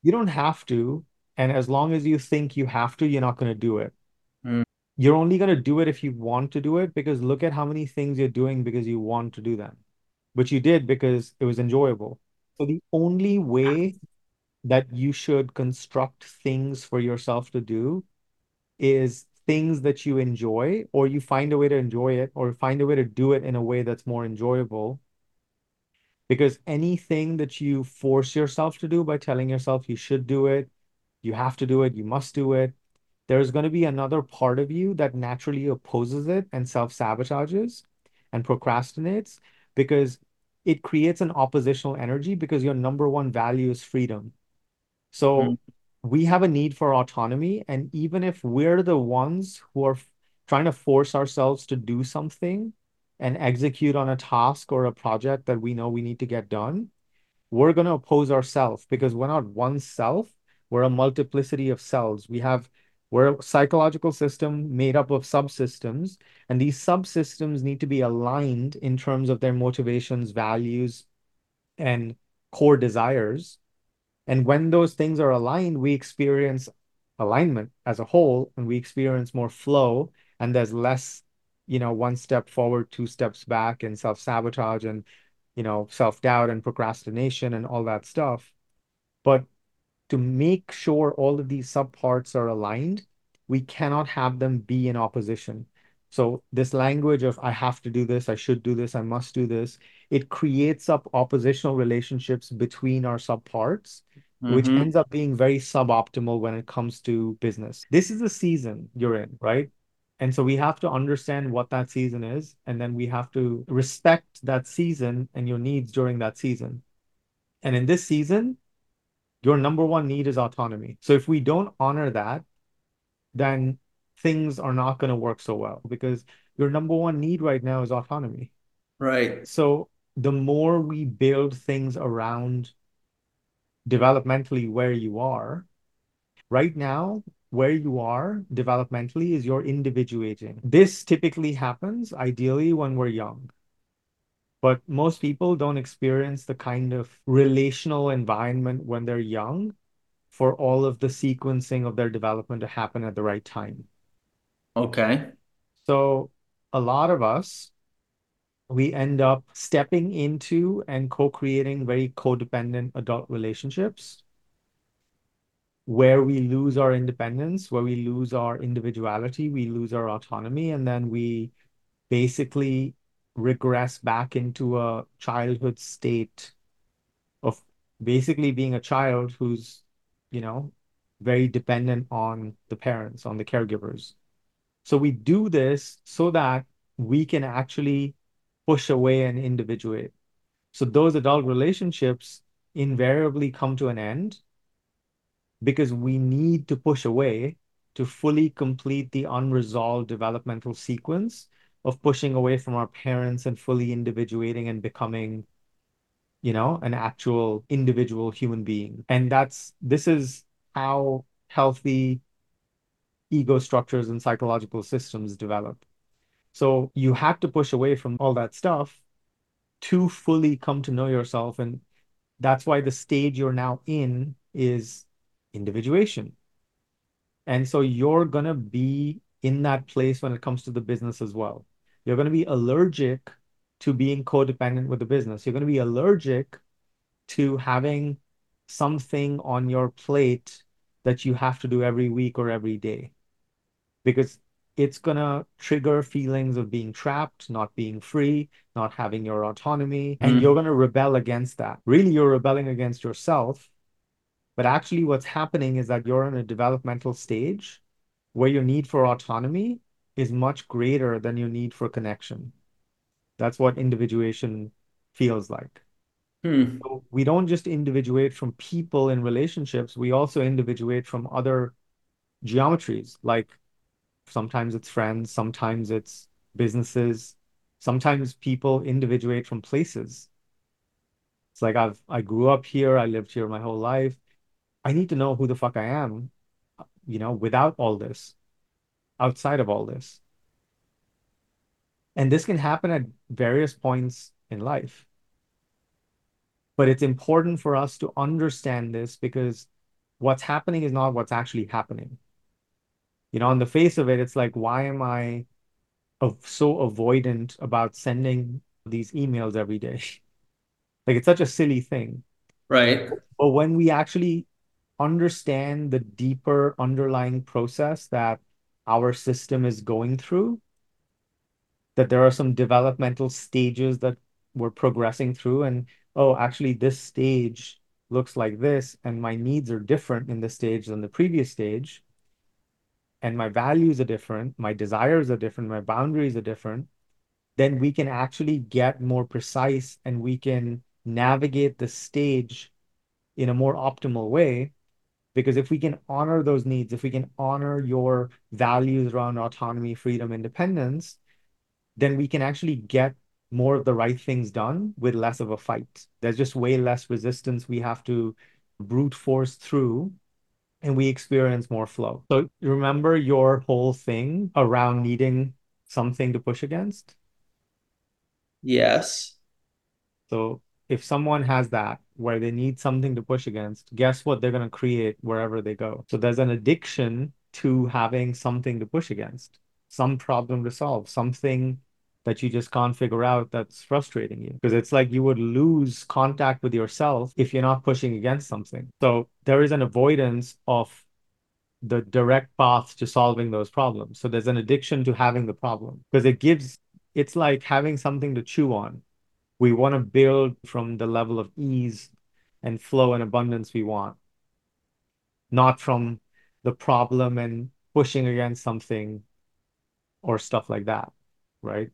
You don't have to. And as long as you think you have to, you're not going to do it. Mm, You're only going to do it if you want to do it, because look at how many things you're doing because you want to do them, which you did because it was enjoyable. So the only way that you should construct things for yourself to do is things that you enjoy, or you find a way to enjoy it, or find a way to do it in a way that's more enjoyable. Because anything that you force yourself to do by telling yourself you should do it, you have to do it, you must do it, there's going to be another part of you that naturally opposes it and self-sabotages and procrastinates, because it creates an oppositional energy, because your number one value is freedom. mm, So we have a need for autonomy. And even if we're the ones who are trying to force ourselves to do something and execute on a task or a project that we know we need to get done, we're going to oppose ourselves, because we're not one self. We're a multiplicity of cells. We're a psychological system made up of subsystems, and these subsystems need to be aligned in terms of their motivations, values, and core desires. And when those things are aligned, we experience alignment as a whole, and we experience more flow, and there's less, one step forward, two steps back, and self-sabotage, and, self-doubt and procrastination and all that stuff. But to make sure all of these subparts are aligned, we cannot have them be in opposition. So this language of I have to do this, I should do this, I must do this, it creates up oppositional relationships between our subparts, which mm-hmm. ends up being very suboptimal when it comes to business. This is the season you're in, right? And so we have to understand what that season is, and then we have to respect that season and your needs during that season. And in this season, your number one need is autonomy. So if we don't honor that, then things are not going to work so well, because your number one need right now is autonomy. Right. So the more we build things around developmentally where you are right now, where you are developmentally is you're individuating. This typically happens ideally when we're young. But most people don't experience the kind of relational environment when they're young for all of the sequencing of their development to happen at the right time. Okay. So a lot of us, we end up stepping into and co-creating very codependent adult relationships where we lose our independence, where we lose our individuality, we lose our autonomy, and then we basically regress back into a childhood state of basically being a child who's, you know, very dependent on the parents, on the caregivers. So we do this so that we can actually push away and individuate. So those adult relationships invariably come to an end because we need to push away to fully complete the unresolved developmental sequence of pushing away from our parents and fully individuating and becoming, an actual individual human being. And this is how healthy ego structures and psychological systems develop. So you have to push away from all that stuff to fully come to know yourself. And that's why the stage you're now in is individuation. And so you're going to be in that place when it comes to the business as well. You're going to be allergic to being codependent with the business. You're going to be allergic to having something on your plate that you have to do every week or every day, because it's going to trigger feelings of being trapped, not being free, not having your autonomy, and you're Mm, going to rebel against that. Really, you're rebelling against yourself, but actually what's happening is that you're in a developmental stage where your need for autonomy is much greater than your need for connection. That's what individuation feels like. hmm. So we don't just individuate from people in relationships, we also individuate from other geometries. Like sometimes it's friends, sometimes it's businesses, sometimes people individuate from places. It's like I grew up here, I lived here my whole life. I need to know who the fuck I am, without all this, outside of all this. And this can happen at various points in life. But it's important for us to understand this, because what's happening is not what's actually happening. On the face of it, it's like, why am I so avoidant about sending these emails every day? Like, it's such a silly thing. Right. But when we actually understand the deeper underlying process that our system is going through, that there are some developmental stages that we're progressing through, and oh, actually, this stage looks like this, and my needs are different in this stage than the previous stage, and my values are different, my desires are different, my boundaries are different, then we can actually get more precise and we can navigate the stage in a more optimal way. Because if we can honor those needs, if we can honor your values around autonomy, freedom, independence, then we can actually get more of the right things done with less of a fight. There's just way less resistance we have to brute force through, and we experience more flow. So remember your whole thing around needing something to push against? Yes. So if someone has that where they need something to push against, guess what they're going to create wherever they go? So there's an addiction to having something to push against, some problem to solve, something that you just can't figure out that's frustrating you. Because it's like you would lose contact with yourself if you're not pushing against something. So there is an avoidance of the direct path to solving those problems. So there's an addiction to having the problem because it's like having something to chew on. We want to build from the level of ease and flow and abundance we want, not from the problem and pushing against something or stuff like that, right?